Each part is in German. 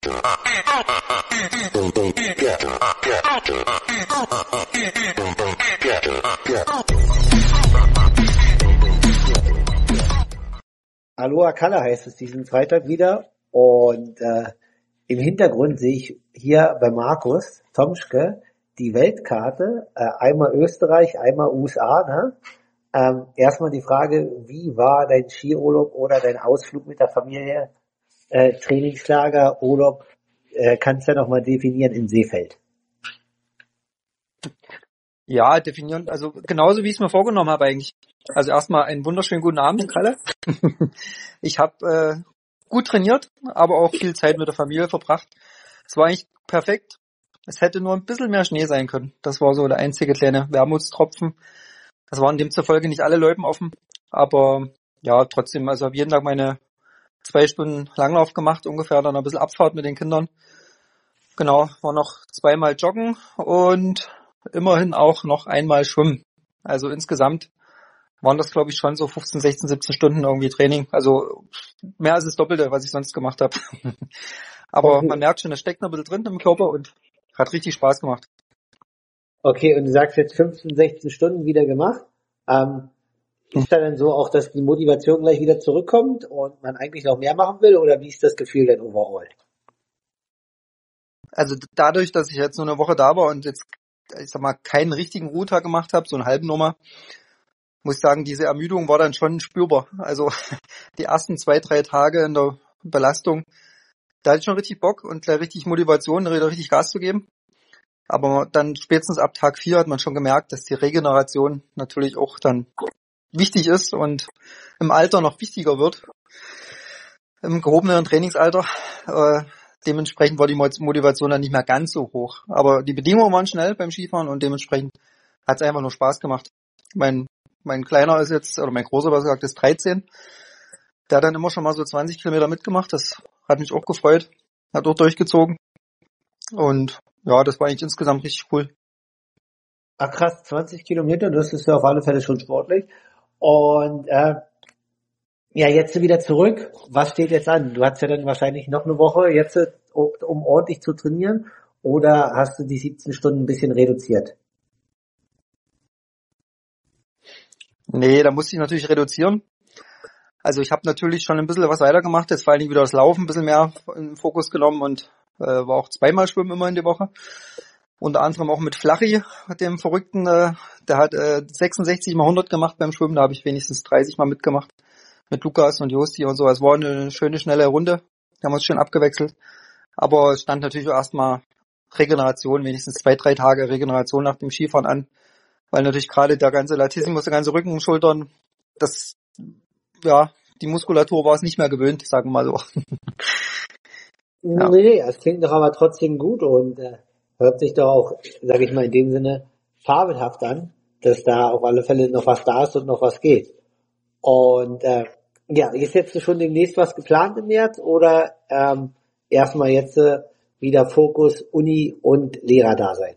Aloha Kala heißt es diesen Freitag wieder und im Hintergrund sehe ich hier bei Markus Tomschke die Weltkarte, einmal Österreich, einmal USA. Ne? Erstmal die Frage, wie war dein Skiurlaub oder dein Ausflug mit der Familie, Trainingslager, Urlaub, kannst du ja nochmal definieren in Seefeld. Ja, definieren, also genauso wie ich es mir vorgenommen habe eigentlich. Also erstmal einen wunderschönen guten Abend, Kalle. Ich habe gut trainiert, aber auch viel Zeit mit der Familie verbracht. Es war eigentlich perfekt. Es hätte nur ein bisschen mehr Schnee sein können. Das war so der einzige kleine Wermutstropfen. Das waren demzufolge nicht alle Loipen offen. Aber ja, trotzdem, also habe jeden Tag meine 2 Stunden Langlauf gemacht ungefähr, dann ein bisschen Abfahrt mit den Kindern. Genau, war noch 2-mal joggen und immerhin auch noch einmal schwimmen. Also insgesamt waren das, glaube ich, schon so 15, 16, 17 Stunden irgendwie Training. Also mehr als das Doppelte, was ich sonst gemacht habe. Aber man merkt schon, das steckt noch ein bisschen drin im Körper und hat richtig Spaß gemacht. Okay, und du sagst jetzt 15, 16 Stunden wieder gemacht. Ist da dann so auch, dass die Motivation gleich wieder zurückkommt und man eigentlich noch mehr machen will? Oder wie ist das Gefühl denn overall? Also dadurch, dass ich jetzt nur eine Woche da war und jetzt, ich sag mal, keinen richtigen Ruhetag gemacht habe, so einen halben Nummer, muss ich sagen, diese Ermüdung war dann schon spürbar. Also die ersten 2, 3 Tage in der Belastung, da hatte ich schon richtig Bock und gleich richtig Motivation, richtig Gas zu geben. Aber dann spätestens ab Tag 4 hat man schon gemerkt, dass die Regeneration natürlich auch dann wichtig ist und im Alter noch wichtiger wird, im gehobenen Trainingsalter. Dementsprechend war die Motivation dann nicht mehr ganz so hoch. Aber die Bedingungen waren schnell beim Skifahren und dementsprechend hat es einfach nur Spaß gemacht. Mein Kleiner ist jetzt, oder mein Großer, was gesagt, ist 13. Der hat dann immer schon mal so 20 Kilometer mitgemacht. Das hat mich auch gefreut. Hat auch durchgezogen. Und ja, das war eigentlich insgesamt richtig cool. Ach krass, 20 Kilometer, das ist ja auf alle Fälle schon sportlich. Und ja, jetzt wieder zurück. Was steht jetzt an? Du hast ja dann wahrscheinlich noch eine Woche jetzt, um ordentlich zu trainieren. Oder hast du die 17 Stunden ein bisschen reduziert? Nee, da musste ich natürlich reduzieren. Also ich habe natürlich schon ein bisschen was weitergemacht, jetzt vor allem wieder das Laufen ein bisschen mehr in den Fokus genommen und war auch 2-mal schwimmen immer in die Woche. Unter anderem auch mit Flachi, dem Verrückten, der hat 66 mal 100 gemacht beim Schwimmen, da habe ich wenigstens 30 mal mitgemacht. Mit Lukas und Josti und so. Es war eine schöne, schnelle Runde. Wir haben uns schön abgewechselt. Aber es stand natürlich auch erstmal Regeneration, wenigstens 2, 3 Tage Regeneration nach dem Skifahren an. Weil natürlich gerade der ganze Latissimus, der ganze Rücken, Schultern, das, ja, die Muskulatur war es nicht mehr gewöhnt, sagen wir mal so. Ja. Nee, es klingt doch aber trotzdem gut und hört sich doch auch, sage ich mal, in dem Sinne fabelhaft an, dass da auf alle Fälle noch was da ist und noch was geht. Und ja, ist jetzt schon demnächst was geplant im März oder erstmal jetzt wieder Fokus Uni und Lehrerdasein?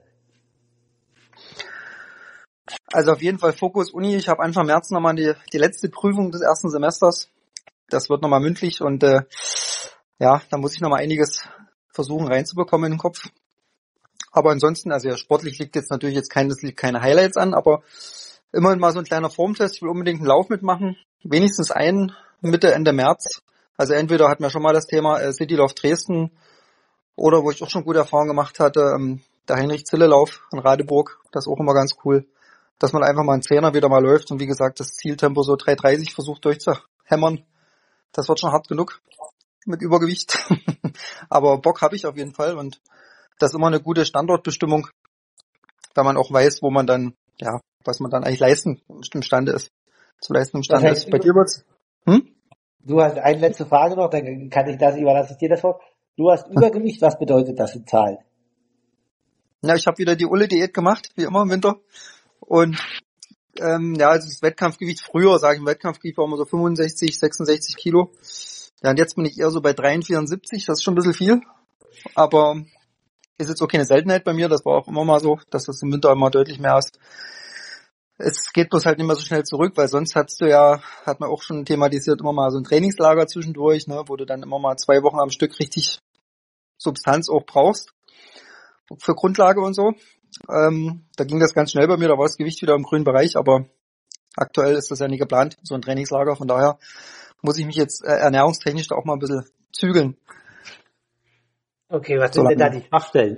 Also auf jeden Fall Fokus Uni. Ich habe Anfang März nochmal die letzte Prüfung des ersten Semesters. Das wird nochmal mündlich und ja, da muss ich nochmal einiges versuchen reinzubekommen in den Kopf. Aber ansonsten, also ja, sportlich liegt jetzt natürlich keine Highlights an, aber immerhin mal so ein kleiner Formtest. Ich will unbedingt einen Lauf mitmachen. Wenigstens einen Mitte, Ende März. Also entweder hatten wir schon mal das Thema Citylauf Dresden oder wo ich auch schon gute Erfahrungen gemacht hatte, der Heinrich-Zille-Lauf in Radeburg. Das ist auch immer ganz cool, dass man einfach mal einen Zehner wieder mal läuft und wie gesagt, das Zieltempo so 3,30 versucht durchzuhämmern. Das wird schon hart genug mit Übergewicht. Aber Bock habe ich auf jeden Fall und das ist immer eine gute Standortbestimmung, wenn man auch weiß, wo man dann, ja, was man dann eigentlich imstande ist. Zu leisten imstande ist. Bei dir wird's? Du hast eine letzte Frage noch, dann überlasse ich dir das Wort. Du hast Übergewicht, was bedeutet das in Zahlen? Ja, ich habe wieder die Ulle-Diät gemacht, wie immer im Winter. Und ja, also das Wettkampfgewicht früher, sage ich, im Wettkampfgewicht war immer so 65, 66 Kilo. Ja, und jetzt bin ich eher so bei 73, das ist schon ein bisschen viel. Aber ist jetzt auch keine Seltenheit bei mir, das war auch immer mal so, dass das im Winter immer deutlich mehr ist. Es geht bloß halt nicht mehr so schnell zurück, weil sonst hat man auch schon thematisiert, immer mal so ein Trainingslager zwischendurch, ne, wo du dann immer mal 2 Wochen am Stück richtig Substanz auch brauchst für Grundlage und so. Da ging das ganz schnell bei mir, da war das Gewicht wieder im grünen Bereich, aber aktuell ist das ja nicht geplant, so ein Trainingslager, von daher muss ich mich jetzt ernährungstechnisch da auch mal ein bisschen zügeln. Okay, was sind denn da die Schwachstellen?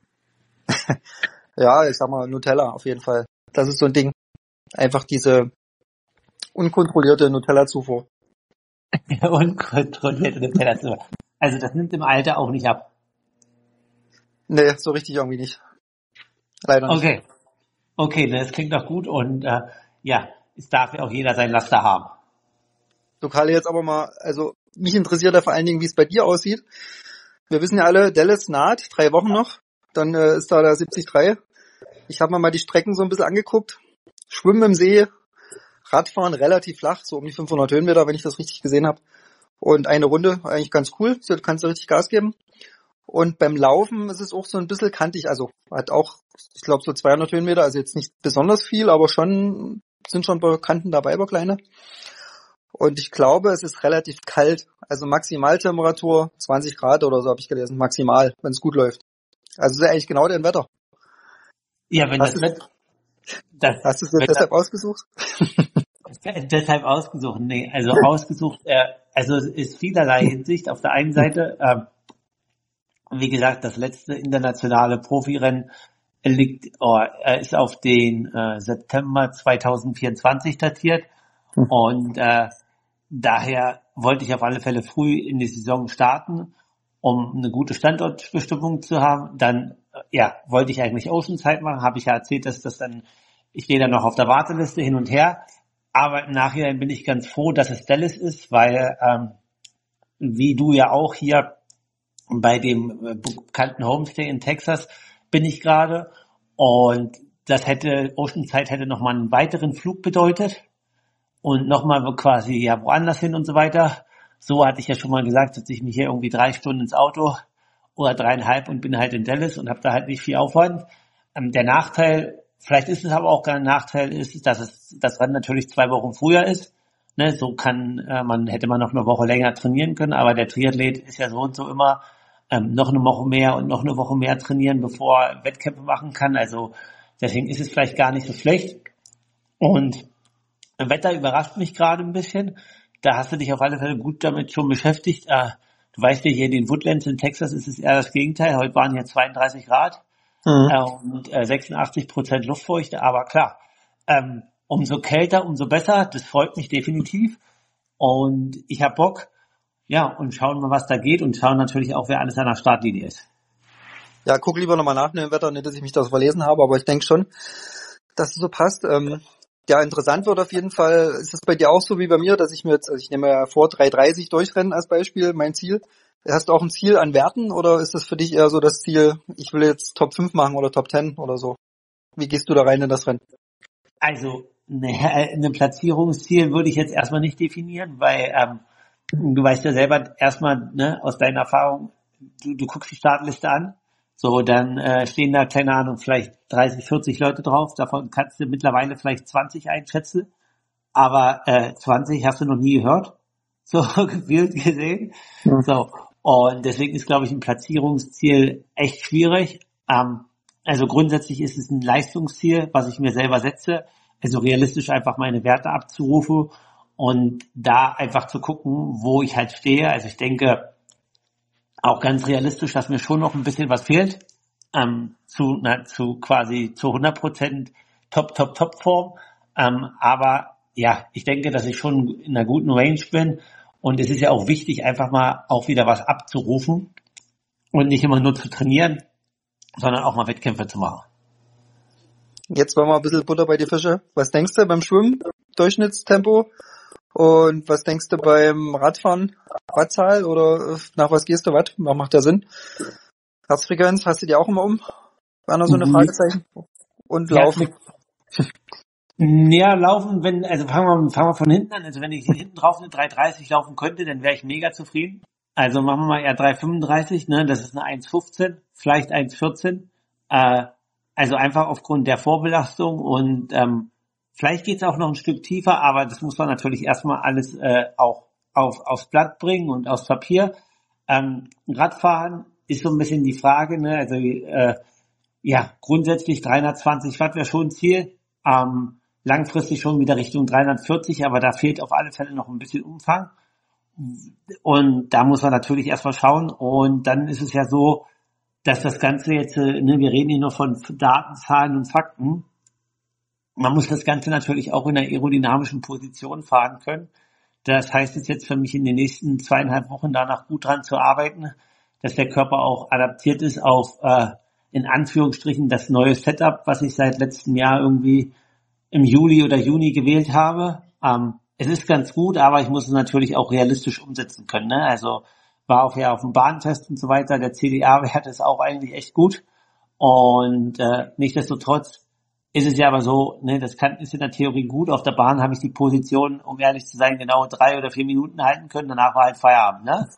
Ja, ich sag mal Nutella auf jeden Fall. Das ist so ein Ding. Einfach diese unkontrollierte Nutella-Zufuhr. Unkontrollierte Nutella-Zufuhr. Also das nimmt im Alter auch nicht ab. Nee, so richtig irgendwie nicht. Leider nicht. Okay, das klingt doch gut und ja, es darf ja auch jeder sein Laster haben. So, Karl, jetzt aber mal, also mich interessiert ja vor allen Dingen, wie es bei dir aussieht. Wir wissen ja alle, Dallas naht, 3 Wochen noch, dann ist da der 73. Ich habe mir mal die Strecken so ein bisschen angeguckt. Schwimmen im See, Radfahren relativ flach, so um die 500 Höhenmeter, wenn ich das richtig gesehen habe. Und eine Runde eigentlich ganz cool, so kannst du richtig Gas geben. Und beim Laufen ist es auch so ein bisschen kantig, also hat auch, ich glaube, so 200 Höhenmeter, also jetzt nicht besonders viel, aber schon sind schon Kanten dabei, aber kleine. Und ich glaube, es ist relativ kalt, also Maximaltemperatur 20 Grad oder so habe ich gelesen, maximal, wenn es gut läuft. Also es ist ja eigentlich genau dein Wetter. Ja, wenn hast du es deshalb ausgesucht? Deshalb ausgesucht, nee, also ausgesucht, also es ist vielerlei Hinsicht. Auf der einen Seite, wie gesagt, das letzte internationale Profirennen ist auf den September 2024 datiert und daher wollte ich auf alle Fälle früh in die Saison starten, um eine gute Standortbestimmung zu haben. Dann wollte ich eigentlich Oceanside machen, habe ich ja erzählt, dass ich stehe dann noch auf der Warteliste hin und her, aber im Nachhinein bin ich ganz froh, dass es Dallas ist, weil wie du ja auch hier bei dem bekannten Homestay in Texas bin ich gerade und Oceanside hätte nochmal einen weiteren Flug bedeutet und nochmal quasi woanders hin und so weiter. So hatte ich ja schon mal gesagt, setze ich mich hier irgendwie 3 Stunden ins Auto oder 3,5 und bin halt in Dallas und habe da halt nicht viel Aufwand. Der Nachteil, vielleicht ist es aber auch kein Nachteil, ist, dass das Rennen natürlich 2 Wochen früher ist. Ne, so hätte man noch eine Woche länger trainieren können, aber der Triathlet ist ja so und so immer noch eine Woche mehr und noch eine Woche mehr trainieren, bevor er Wettkämpfe machen kann. Also deswegen ist es vielleicht gar nicht so schlecht. Und Wetter überrascht mich gerade ein bisschen. Da hast du dich auf alle Fälle gut damit schon beschäftigt. Du weißt ja, hier in den Woodlands in Texas ist es eher das Gegenteil. Heute waren hier 32 Grad und 86% Luftfeuchte. Aber klar, umso kälter, umso besser. Das freut mich definitiv. Und ich habe Bock. Ja, und schauen wir, was da geht und schauen natürlich auch, wer alles an der Startlinie ist. Ja, guck lieber nochmal nach dem Wetter, nicht, dass ich mich das verlesen habe, aber ich denke schon, dass es so passt. Ja, interessant wird auf jeden Fall. Ist es bei dir auch so wie bei mir, dass ich nehme ja vor, 3,30 durchrennen als Beispiel, mein Ziel. Hast du auch ein Ziel an Werten oder ist das für dich eher so das Ziel, ich will jetzt Top 5 machen oder Top 10 oder so? Wie gehst du da rein in das Rennen? Also, eine Platzierungsziel würde ich jetzt erstmal nicht definieren, weil du weißt ja selber erstmal, ne, aus deiner Erfahrung, du guckst die Startliste an, so, dann stehen da, keine Ahnung, vielleicht 30, 40 Leute drauf, davon kannst du mittlerweile vielleicht 20 einschätzen, aber 20 hast du noch nie gehört, so gefühlt gesehen, so, und deswegen ist, glaube ich, ein Platzierungsziel echt schwierig. Also grundsätzlich ist es ein Leistungsziel, was ich mir selber setze, also realistisch einfach meine Werte abzurufen und da einfach zu gucken, wo ich halt stehe. Also ich denke auch ganz realistisch, dass mir schon noch ein bisschen was fehlt zu quasi zu 100% Top Form. Aber ja, ich denke, dass ich schon in einer guten Range bin und es ist ja auch wichtig, einfach mal auch wieder was abzurufen und nicht immer nur zu trainieren, sondern auch mal Wettkämpfe zu machen. Jetzt wollen wir ein bisschen Butter bei die Fische. Was denkst du beim Schwimmen? Durchschnittstempo? Und was denkst du beim Radfahren? Wattzahl oder nach was gehst du? Watt? Macht ja Sinn. Herzfrequenz, hast du die auch immer um? War noch so eine Fragezeichen? Und Laufen? Ja, Laufen, fangen wir von hinten an. Also wenn ich hinten drauf eine 3,30 laufen könnte, dann wäre ich mega zufrieden. Also machen wir mal eher 3,35, ne? Das ist eine 1,15, vielleicht 1,14. Also einfach aufgrund der Vorbelastung und vielleicht geht's auch noch ein Stück tiefer, aber das muss man natürlich erstmal alles auch aufs Blatt bringen und aufs Papier. Radfahren ist so ein bisschen die Frage, ne? Also ja, grundsätzlich 320 Watt wäre schon ein Ziel. Langfristig schon wieder Richtung 340, aber da fehlt auf alle Fälle noch ein bisschen Umfang. Und da muss man natürlich erstmal schauen. Und dann ist es ja so, dass das Ganze jetzt, ne, wir reden hier nur von Daten, Zahlen und Fakten. Man muss das Ganze natürlich auch in einer aerodynamischen Position fahren können. Das heißt es jetzt für mich in den nächsten 2,5 Wochen danach gut dran zu arbeiten, dass der Körper auch adaptiert ist auf, in Anführungsstrichen, das neue Setup, was ich seit letztem Jahr irgendwie im Juli oder Juni gewählt habe. Es ist ganz gut, aber ich muss es natürlich auch realistisch umsetzen können. Ne? Also war auch ja auf dem Bahntest und so weiter. Der CDA-Wert ist auch eigentlich echt gut. Und nichtsdestotrotz ist es ja aber so, ne, ist in der Theorie gut. Auf der Bahn habe ich die Position, um ehrlich zu sein, genau 3 oder 4 Minuten halten können. Danach war halt Feierabend. Ne?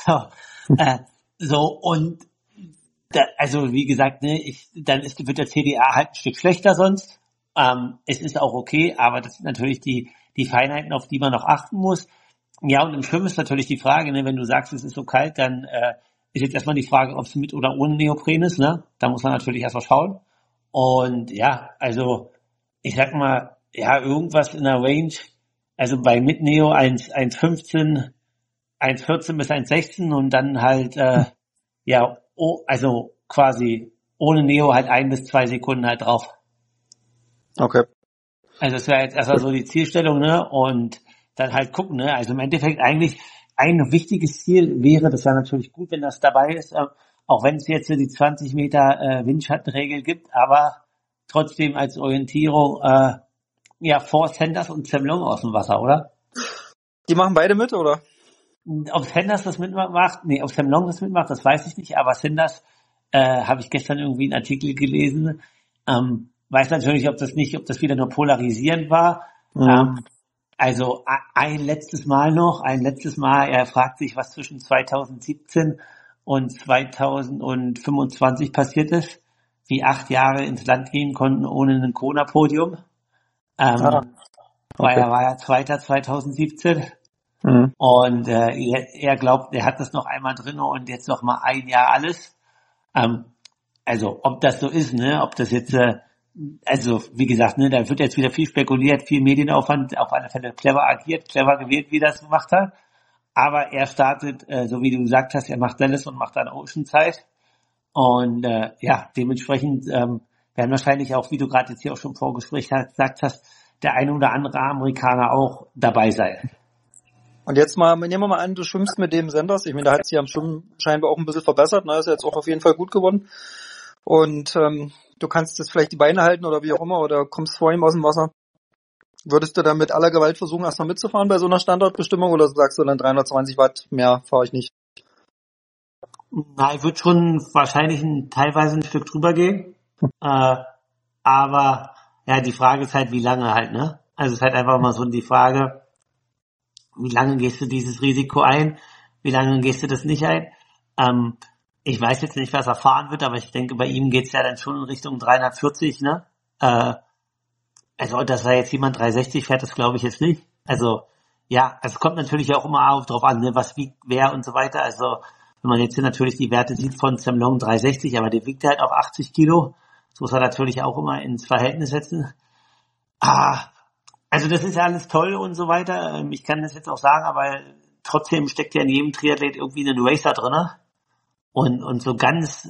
So, und also wie gesagt, ne, wird der CDA halt ein Stück schlechter sonst. Es ist auch okay, aber das sind natürlich die Feinheiten, auf die man noch achten muss. Ja, und im Schwimmen ist natürlich die Frage, ne, wenn du sagst, es ist so kalt, dann ist jetzt erstmal die Frage, ob es mit oder ohne Neopren ist. Ne? Da muss man natürlich erstmal schauen. Und ja, also ich sag mal, ja, irgendwas in der Range, also bei mit Neo 1,15, 1,14 bis 1,16 und dann halt, ja, also quasi ohne Neo halt 1 bis 2 Sekunden halt drauf. Okay. Also das wäre jetzt erstmal so die Zielstellung, ne? Und dann halt gucken, ne? Also im Endeffekt eigentlich ein wichtiges Ziel wäre, das wäre natürlich gut, wenn das dabei ist, auch wenn es jetzt die 20 Meter Windschattenregel gibt, aber trotzdem als Orientierung ja vor Sanders und Sam Long aus dem Wasser, oder? Die machen beide mit, oder? Ob Sanders das mitmacht, nee, ob Sam Long das mitmacht, das weiß ich nicht, aber Sanders habe ich gestern irgendwie einen Artikel gelesen, weiß natürlich, ob das wieder nur polarisierend war. Mhm. Also ein letztes Mal, er fragt sich, was zwischen 2017 und 2025 passiert ist, wie 8 Jahre ins Land gehen konnten ohne ein Kona-Podium. Okay. Weil er war ja Zweiter 2017. Mhm. Und er glaubt, er hat das noch einmal drin und jetzt noch mal ein Jahr alles. Also ob das so ist, ne, ob das jetzt, also wie gesagt, ne, da wird jetzt wieder viel spekuliert, viel Medienaufwand, auf alle Fälle clever agiert, clever gewählt, wie er das gemacht hat. Aber er startet, so wie du gesagt hast, er macht Dallas und macht dann Oceanside. Und ja, dementsprechend werden wahrscheinlich auch, wie du gerade jetzt hier auch schon im Vorgespräch gesagt hast, der eine oder andere Amerikaner auch dabei sein. Und jetzt mal, nehmen wir mal an, du schwimmst mit dem Sanders. Ich meine, da hat sich am Schwimmen scheinbar auch ein bisschen verbessert. Ne? Ist jetzt auch auf jeden Fall gut geworden. Und du kannst jetzt vielleicht die Beine halten oder wie auch immer oder kommst vor ihm aus dem Wasser. Würdest du dann mit aller Gewalt versuchen, erstmal mitzufahren bei so einer Standortbestimmung oder sagst du dann 320 Watt, mehr fahre ich nicht? Na, ich würde schon wahrscheinlich teilweise ein Stück drüber gehen. Aber ja, die Frage ist halt, wie lange halt, ne? Also es ist halt einfach mal so die Frage, wie lange gehst du dieses Risiko ein? Wie lange gehst du das nicht ein? Ich weiß jetzt nicht, was er fahren wird, aber ich denke, bei ihm geht's ja dann schon in Richtung 340, ne? Also, dass er jetzt jemand 360 fährt, das glaube ich jetzt nicht. Also, ja, es kommt natürlich auch immer auch drauf an, ne, was wiegt wer und so weiter. Also, wenn man jetzt hier natürlich die Werte sieht von Sam Long 360, aber der wiegt halt auch 80 Kilo. Das muss er natürlich auch immer ins Verhältnis setzen. Also das ist ja alles toll und so weiter. Ich kann das jetzt auch sagen, aber trotzdem steckt ja in jedem Triathlet irgendwie ein Racer drin. Und so ganz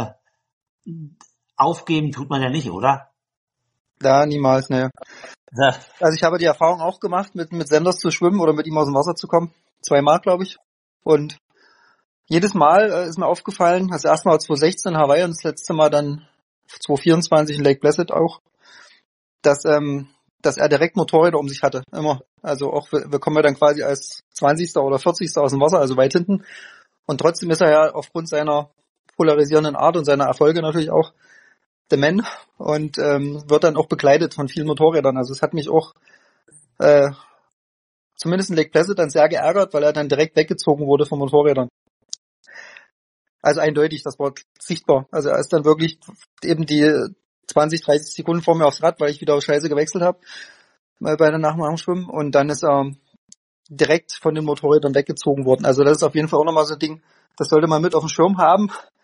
aufgeben tut man ja nicht, oder? Ja, niemals, ne. Ja. Also ich habe die Erfahrung auch gemacht, mit Sanders zu schwimmen oder mit ihm aus dem Wasser zu kommen. 2-mal, glaube ich. Und jedes Mal ist mir aufgefallen, das erste Mal 2016 in Hawaii und das letzte Mal dann 2024 in Lake Placid auch, dass er direkt Motorräder um sich hatte, immer. Also auch, wir kommen ja dann quasi als 20. oder 40. aus dem Wasser, also weit hinten. Und trotzdem ist er ja aufgrund seiner polarisierenden Art und seiner Erfolge natürlich auch der Man und wird dann auch begleitet von vielen Motorrädern. Also es hat mich auch zumindest in Lake Placid dann sehr geärgert, weil er dann direkt weggezogen wurde von Motorrädern. Also eindeutig, das war sichtbar. Also er ist dann wirklich eben die 20, 30 Sekunden vor mir aufs Rad, weil ich wieder auf Scheiße gewechselt habe bei der Nachmittagsschwimmen und dann ist er direkt von den Motorrädern weggezogen worden. Also das ist auf jeden Fall auch nochmal so ein Ding, das sollte man mit auf dem Schirm haben.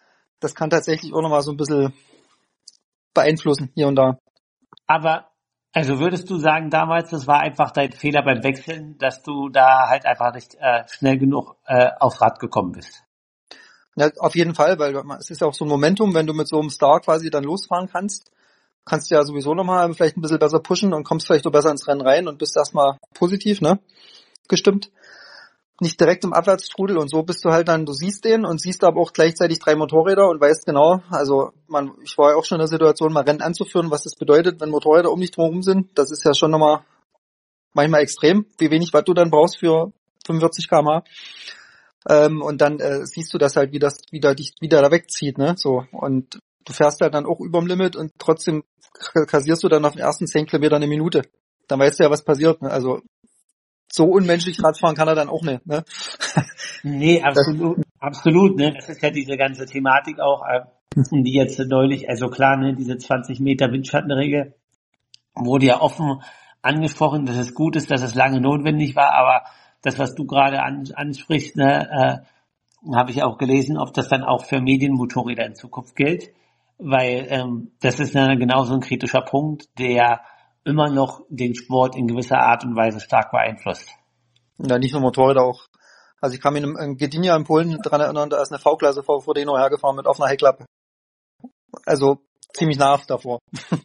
das kann tatsächlich auch nochmal so ein bisschen beeinflussen, hier und da. Aber, also würdest du sagen, damals, das war einfach dein Fehler beim Wechseln, dass du da halt einfach nicht schnell genug aufs Rad gekommen bist? Ja, auf jeden Fall, weil es ist ja auch so ein Momentum, wenn du mit so einem Star quasi dann losfahren kannst du ja sowieso nochmal vielleicht ein bisschen besser pushen und kommst vielleicht auch besser ins Rennen rein und bist erstmal positiv, ne, gestimmt. Nicht direkt im Abwärtsstrudel und so bist du halt dann, du siehst den und siehst aber auch gleichzeitig 3 Motorräder und weißt genau, also ich war ja auch schon in der Situation, mal Rennen anzuführen, was das bedeutet, wenn Motorräder um dich drumherum sind. Das ist ja schon nochmal manchmal extrem, wie wenig Watt du dann brauchst für 45 km/h. Und dann siehst du das halt, wie dich wieder da wegzieht, ne? So. Und du fährst halt dann auch überm Limit und trotzdem kassierst du dann auf den ersten 10 Kilometer eine Minute. Dann weißt du ja, was passiert, ne? Also so unmenschlich Radfahren kann er dann auch nicht, ne? Nee, absolut, ne? Das ist ja diese ganze Thematik auch, die jetzt neulich, also klar, ne, diese 20 Meter Windschattenregel wurde ja offen angesprochen, dass es gut ist, dass es lange notwendig war, aber das, was du gerade ansprichst, ne, habe ich auch gelesen, ob das dann auch für Medienmotorräder in Zukunft gilt, weil das ist ja genauso ein kritischer Punkt, der immer noch den Sport in gewisser Art und Weise stark beeinflusst. Ja, nicht nur Motorräder auch. Also ich kann mich in Gdynia in Polen daran erinnern, da ist eine V-Klasse VV Dino hergefahren mit offener Heckklappe. Also ziemlich nah davor.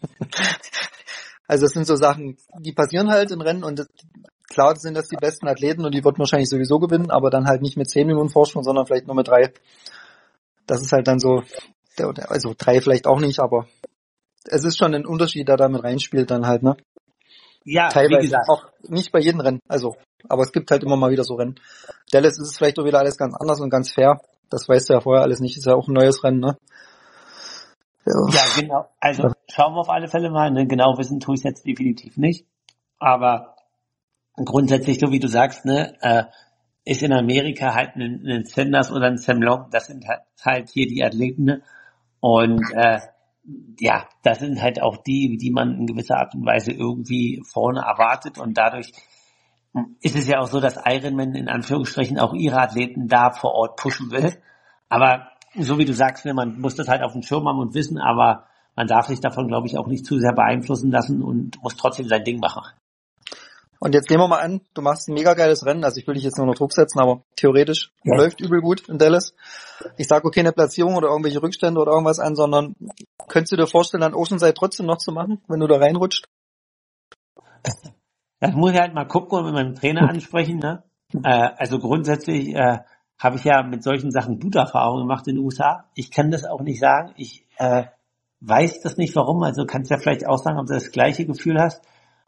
Also es sind so Sachen, die passieren halt in Rennen und klar sind das die besten Athleten und die wird wahrscheinlich sowieso gewinnen, aber dann halt nicht mit 10 Minuten Vorsprung, sondern vielleicht nur mit 3. Das ist halt dann so, also 3 vielleicht auch nicht, aber es ist schon ein Unterschied, der da mit reinspielt dann halt, ne? Ja, teilweise, wie gesagt. auch nicht bei jedem Rennen, also, aber es gibt halt immer mal wieder so Rennen. Dallas ist es vielleicht auch wieder alles ganz anders und ganz fair. Das weißt du ja vorher alles nicht, ist ja auch ein neues Rennen, ne? Ja, genau. Also schauen wir auf alle Fälle mal, ne? Genau wissen tue ich es jetzt definitiv nicht. Aber grundsätzlich, so wie du sagst, ne, ist in Amerika halt ein Sanders oder ein Sam Long, das sind halt hier die Athleten, ne? Und ja, das sind halt auch die man in gewisser Art und Weise irgendwie vorne erwartet und dadurch ist es ja auch so, dass Ironman in Anführungsstrichen auch ihre Athleten da vor Ort pushen will. Aber so wie du sagst, ne, man muss das halt auf dem Schirm haben und wissen, aber man darf sich davon, glaube ich, auch nicht zu sehr beeinflussen lassen und muss trotzdem sein Ding machen. Und jetzt nehmen wir mal an, du machst ein mega geiles Rennen, also ich will dich jetzt nur unter Druck setzen, aber theoretisch läuft übel gut in Dallas. Ich sage okay, eine Platzierung oder irgendwelche Rückstände oder irgendwas an, sondern könntest du dir vorstellen, an Oceanside trotzdem noch zu machen, wenn du da reinrutscht? Das muss ich halt mal gucken und mit meinem Trainer ansprechen, ne? Also grundsätzlich habe ich ja mit solchen Sachen gute Erfahrungen gemacht in den USA. Ich kann das auch nicht sagen. Ich weiß das nicht warum. Also kannst ja vielleicht auch sagen, ob du das gleiche Gefühl hast.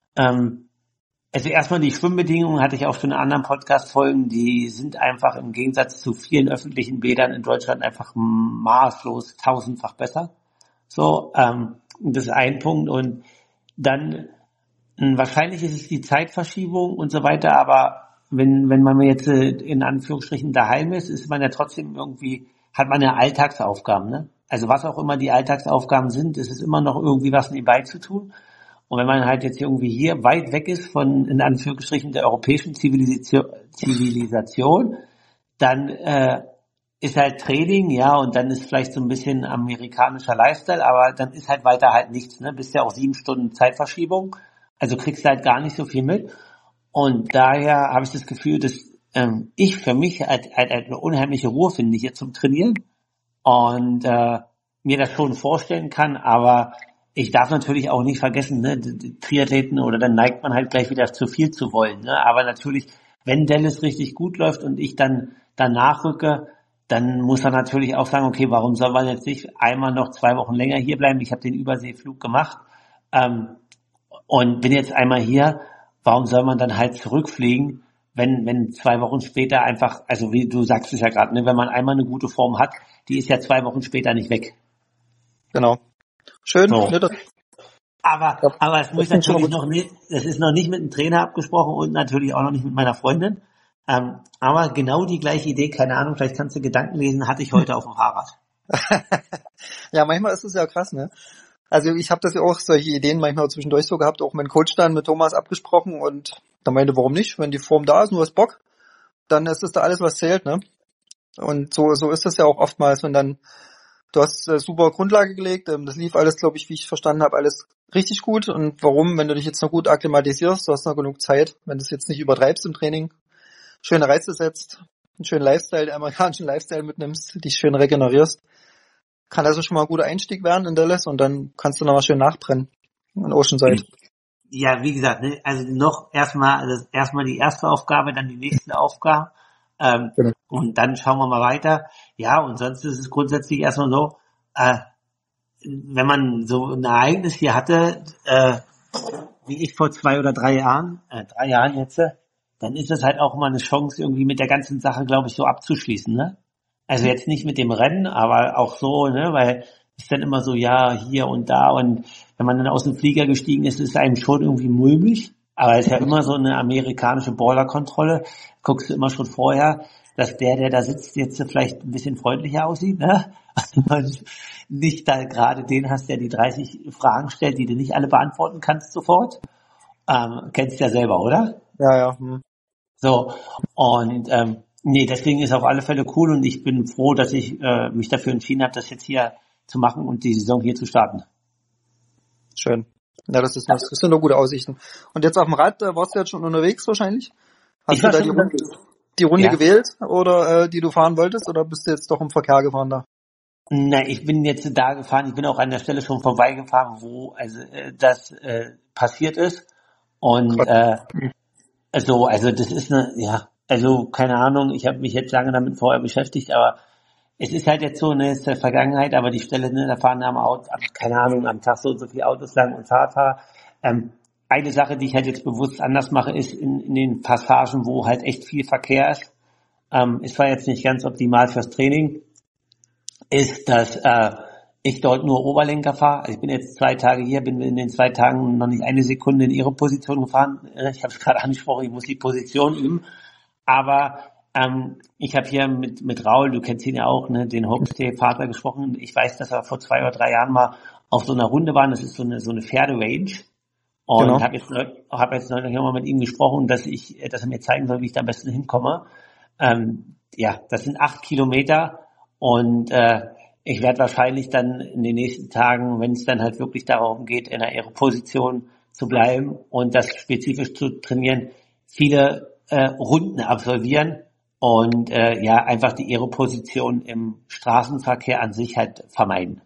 Also erstmal die Schwimmbedingungen hatte ich auch schon in anderen Podcast-Folgen. Die sind einfach im Gegensatz zu vielen öffentlichen Bädern in Deutschland einfach maßlos tausendfach besser. So, das ist ein Punkt. Und dann wahrscheinlich ist es die Zeitverschiebung und so weiter, aber wenn man jetzt in Anführungsstrichen daheim ist man ja trotzdem irgendwie, hat man ja Alltagsaufgaben, ne? Also was auch immer die Alltagsaufgaben sind, ist es immer noch irgendwie was nebenbei zu tun. Und wenn man halt jetzt irgendwie hier weit weg ist von, in Anführungsstrichen, der europäischen Zivilisation, dann ist halt Training, ja, und dann ist vielleicht so ein bisschen amerikanischer Lifestyle, aber dann ist halt weiter halt nichts, ne? Bist ja auch 7 Stunden Zeitverschiebung, also kriegst du halt gar nicht so viel mit. Und daher habe ich das Gefühl, dass ich für mich halt eine unheimliche Ruhe finde hier zum Trainieren und mir das schon vorstellen kann, aber ich darf natürlich auch nicht vergessen, ne, die Triathleten oder dann neigt man halt gleich wieder zu viel zu wollen, ne? Aber natürlich, wenn Dallas richtig gut läuft und ich dann nachrücke, dann muss er natürlich auch sagen, okay, warum soll man jetzt nicht einmal noch 2 Wochen länger hier bleiben? Ich habe den Überseeflug gemacht und bin jetzt einmal hier. Warum soll man dann halt zurückfliegen, wenn 2 Wochen später einfach, also wie du sagst es ja gerade, ne, wenn man einmal eine gute Form hat, die ist ja 2 Wochen später nicht weg. Genau. Schön. So. Ne, Aber es muss natürlich noch nicht, es ist noch nicht mit dem Trainer abgesprochen und natürlich auch noch nicht mit meiner Freundin. Aber genau die gleiche Idee, keine Ahnung, vielleicht kannst du Gedanken lesen, hatte ich heute auf dem Fahrrad. Ja, manchmal ist es ja krass, ne? Also ich habe das ja auch, solche Ideen manchmal zwischendurch so gehabt, auch mit Coach dann, mit Thomas abgesprochen und da meinte, warum nicht? Wenn die Form da ist, nur hast Bock, dann ist das da alles, was zählt, ne? Und so ist das ja auch oftmals, wenn dann Du hast super Grundlage gelegt. Das lief alles, glaube ich, wie ich verstanden habe, alles richtig gut. Und warum? Wenn du dich jetzt noch gut akklimatisierst, du hast noch genug Zeit, wenn du es jetzt nicht übertreibst im Training, schöne Reize setzt, einen schönen Lifestyle, den amerikanischen Lifestyle mitnimmst, dich schön regenerierst, kann also schon mal ein guter Einstieg werden in Dallas und dann kannst du noch mal schön nachbrennen an Oceanside. Ja, wie gesagt, ne, also noch erstmal die erste Aufgabe, dann die nächste Aufgabe. Genau. Und dann schauen wir mal weiter. Ja, und sonst ist es grundsätzlich erstmal so, wenn man so ein Ereignis hier hatte, wie ich vor 2 oder 3 Jahren, 3 Jahren jetzt, dann ist es halt auch mal eine Chance, irgendwie mit der ganzen Sache, glaube ich, so abzuschließen, ne? Also jetzt nicht mit dem Rennen, aber auch so, ne, weil es dann immer so, ja, hier und da und wenn man dann aus dem Flieger gestiegen ist, ist einem schon irgendwie mulmig. Aber es ist ja immer so eine amerikanische Border-Kontrolle. Guckst du immer schon vorher, dass der da sitzt, jetzt vielleicht ein bisschen freundlicher aussieht, ne? Und nicht da gerade den hast, der die 30 Fragen stellt, die du nicht alle beantworten kannst sofort. Kennst du ja selber, oder? Ja. So, und nee, deswegen ist auf alle Fälle cool und ich bin froh, dass ich mich dafür entschieden habe, das jetzt hier zu machen und die Saison hier zu starten. Schön. Ja, das sind doch gute Aussichten. Und jetzt auf dem Rad warst du jetzt schon unterwegs wahrscheinlich? Hast du da die Runde gewählt oder die du fahren wolltest oder bist du jetzt doch im Verkehr gefahren da? Nein, ich bin jetzt da gefahren. Ich bin auch an der Stelle schon vorbeigefahren, wo das passiert ist. Und also das ist keine Ahnung. Ich habe mich jetzt lange damit vorher beschäftigt, aber es ist halt jetzt so, ne, ist der Vergangenheit, aber die Stelle, ne, da fahren keine Ahnung, am Tag so und so viele Autos lang und Fahrradfahrer. Eine Sache, die ich halt jetzt bewusst anders mache, ist in den Passagen, wo halt echt viel Verkehr ist. Es war jetzt nicht ganz optimal fürs Training, ist, dass ich dort nur Oberlenker fahre. Also ich bin jetzt 2 Tage hier, bin in den 2 Tagen noch nicht eine Sekunde in ihre Position gefahren. Ich habe es gerade angesprochen, ich muss die Position üben. Aber ich habe hier mit Raul, du kennst ihn ja auch, ne, den Homestay-Vater gesprochen. Ich weiß, dass er vor 2 oder 3 Jahren mal auf so einer Runde war. Das ist so eine Pferderange. Und Genau. habe jetzt neulich mal mit ihm gesprochen, dass er mir zeigen soll, wie ich da am besten hinkomme. Das sind 8 Kilometer und ich werde wahrscheinlich dann in den nächsten Tagen, wenn es dann halt wirklich darum geht, in einer Aero-Position zu bleiben und das spezifisch zu trainieren, viele Runden absolvieren und einfach die Aero-Position im Straßenverkehr an sich halt vermeiden.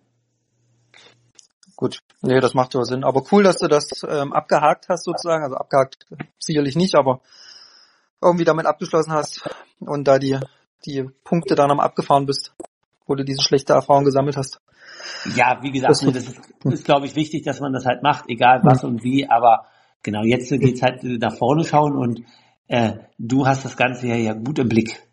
Gut, nee, das macht ja Sinn. Aber cool, dass du das abgehakt hast sozusagen. Also abgehakt sicherlich nicht, aber irgendwie damit abgeschlossen hast und da die Punkte dann am abgefahren bist, wo du diese schlechte Erfahrung gesammelt hast. Ja, wie gesagt, das ist glaube ich, wichtig, dass man das halt macht, egal was und wie, aber genau, jetzt geht's halt nach vorne schauen und du hast das Ganze ja gut im Blick.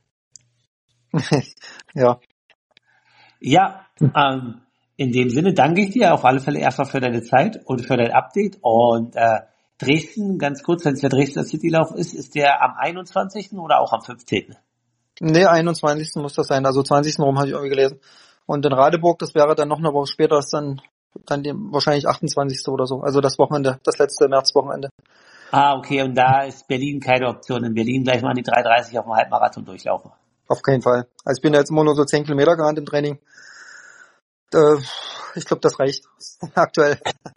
Ja. Ja, in dem Sinne danke ich dir auf alle Fälle erstmal für deine Zeit und für dein Update und Dresden, ganz kurz, wenn es der Dresdner Citylauf ist der am 21. oder auch am 15.? Nee, 21. muss das sein, also 20. rum habe ich irgendwie gelesen. Und in Radeburg, das wäre dann noch eine Woche später, ist dann wahrscheinlich 28. oder so, also das Wochenende, das letzte Märzwochenende. Ah, okay, und da ist Berlin keine Option. In Berlin gleich mal die 3:30 auf dem Halbmarathon durchlaufen. Auf keinen Fall. Also ich bin ja jetzt immer nur so 10 Kilometer gerannt im Training. Ich glaube, das reicht aktuell.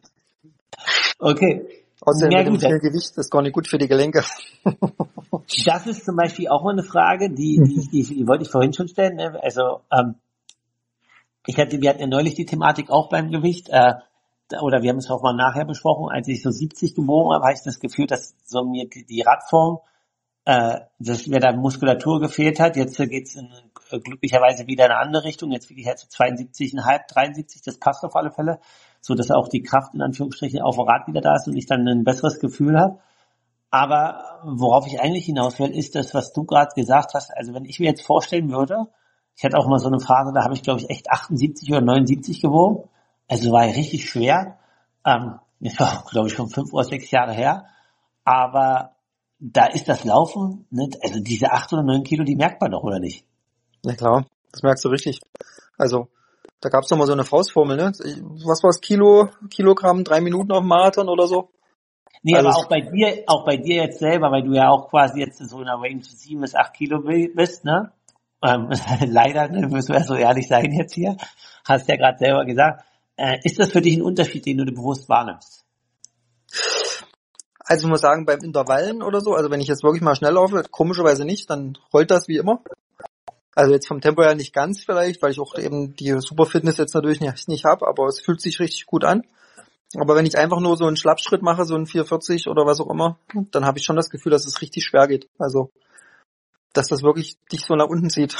Okay. Außerdem mit dem vielen Gewicht ist gar nicht gut für die Gelenke. Das ist zum Beispiel auch mal eine Frage, die wollte ich vorhin schon stellen. Also wir hatten ja neulich die Thematik auch beim Gewicht, oder wir haben es auch mal nachher besprochen, als ich so 70 gewogen habe, habe ich das Gefühl, dass so mir die Radform, dass mir da Muskulatur gefehlt hat. Jetzt geht's glücklicherweise wieder in eine andere Richtung. Jetzt wiege ich halt so 72,5, 73, das passt auf alle Fälle, so dass auch die Kraft in Anführungsstrichen auf dem Rad wieder da ist und ich dann ein besseres Gefühl habe. Aber worauf ich eigentlich hinaus will, ist das, was du gerade gesagt hast. Also wenn ich mir jetzt vorstellen würde, ich hatte auch mal so eine Phase, da habe ich glaube ich echt 78 oder 79 gewogen. Also war ja richtig schwer. Das war glaube ich schon 5 oder 6 Jahre her. Aber da ist das Laufen, nicht, also diese 8 oder 9 Kilo, die merkt man doch, oder nicht? Ja klar, das merkst du richtig. Also da gab's doch mal so eine Faustformel, ne? Was war's, Kilogramm, 3 Minuten auf dem Marathon oder so? Nee, also aber auch bei dir jetzt selber, weil du ja auch quasi jetzt so in einer Range 7 bis 8 Kilo bist, ne? leider, ne, müssen wir so ehrlich sein jetzt hier, hast ja gerade selber gesagt, ist das für dich ein Unterschied, den du bewusst wahrnimmst? Also ich muss sagen, beim Intervallen oder so, also wenn ich jetzt wirklich mal schnell laufe, komischerweise nicht, dann rollt das wie immer. Also jetzt vom Tempo her nicht ganz vielleicht, weil ich auch eben die Superfitness jetzt natürlich nicht habe, aber es fühlt sich richtig gut an. Aber wenn ich einfach nur so einen Schlappschritt mache, so einen 440 oder was auch immer, dann habe ich schon das Gefühl, dass es richtig schwer geht. Also, dass das wirklich dich so nach unten zieht.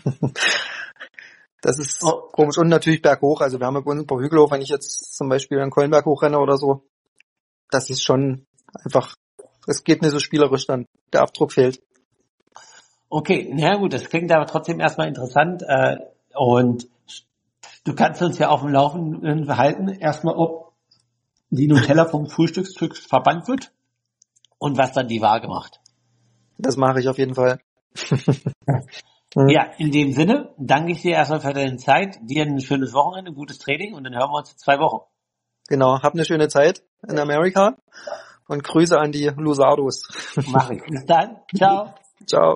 Das ist komisch. Und natürlich berghoch. Also wir haben ja bei uns ein paar Hügel hoch, wenn ich jetzt zum Beispiel einen Keulenberg hochrenne oder so. Das ist schon einfach, es geht nicht so spielerisch dann. Der Abdruck fehlt. Okay, na gut, das klingt aber trotzdem erstmal interessant. Und du kannst uns ja auf dem Laufenden halten, erstmal ob die Nutella vom Frühstückstisch verbannt wird und was dann die Waage macht. Das mache ich auf jeden Fall. Ja, in dem Sinne danke ich dir erstmal für deine Zeit, dir ein schönes Wochenende, ein gutes Training und dann hören wir uns in 2 Wochen. Genau, hab eine schöne Zeit in Amerika und Grüße an die Lusados. Mach ich. Bis dann. Ciao. Ciao.